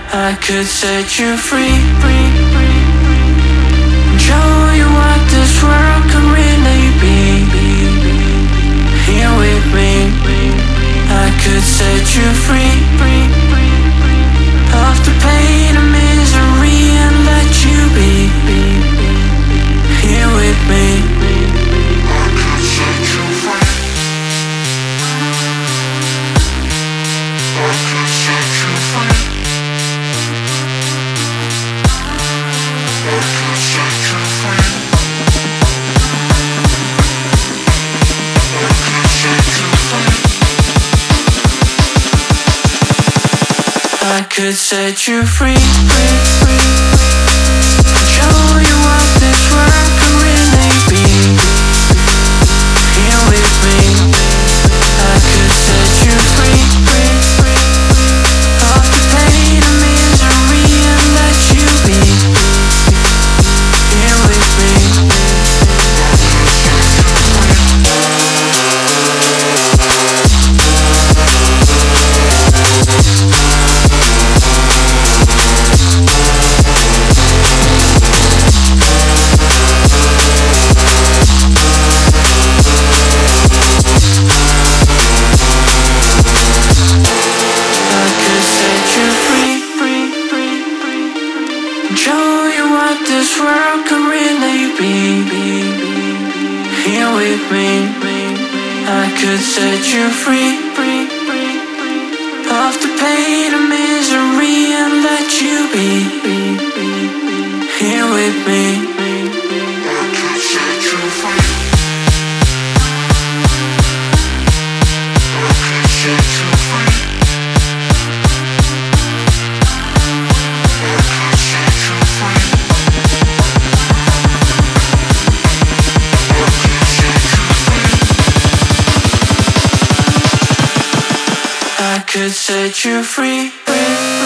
I could set you free. Show you what this world could really be. Here with me, I could set you free. Off the pain and misery and let you be. Here with me, I could set you free. I could set you free. I could set you free. I could set you free. I could set you free. Show you what this world could really be. Here with me, I could set you free. Off the pain and misery and let you be. Here with me, I could set you free. Show you what this world could really be. Here with me, I could set you free. Off the pain and misery and let you be. Here with me, I could set you free. I could set you free. I could set you free.